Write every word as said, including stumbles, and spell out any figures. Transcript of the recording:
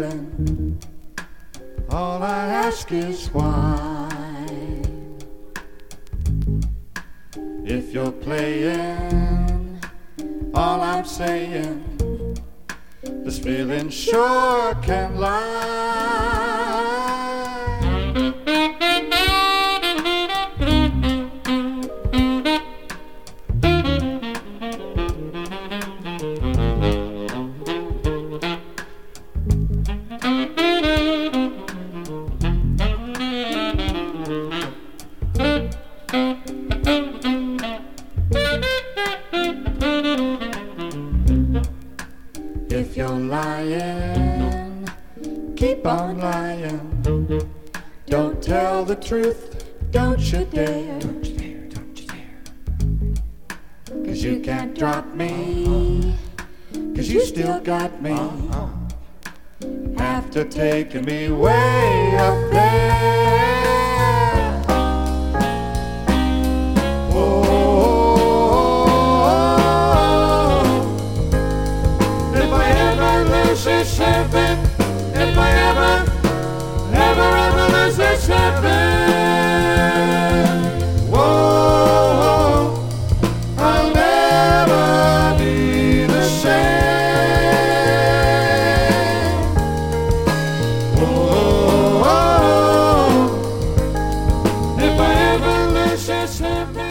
living, all I ask is why. If you're playing, all I'm saying, this feeling sure can lie. If you're lying, keep on lying. Don't tell the truth, don't you dare. Don't you dare, don't you dare. 'Cause you can't drop me, 'cause you still got me. After taking me way up there. This heaven, if I ever, ever, ever lose this heaven, whoa, I'll never be the same. Whoa, if I ever lose this heaven.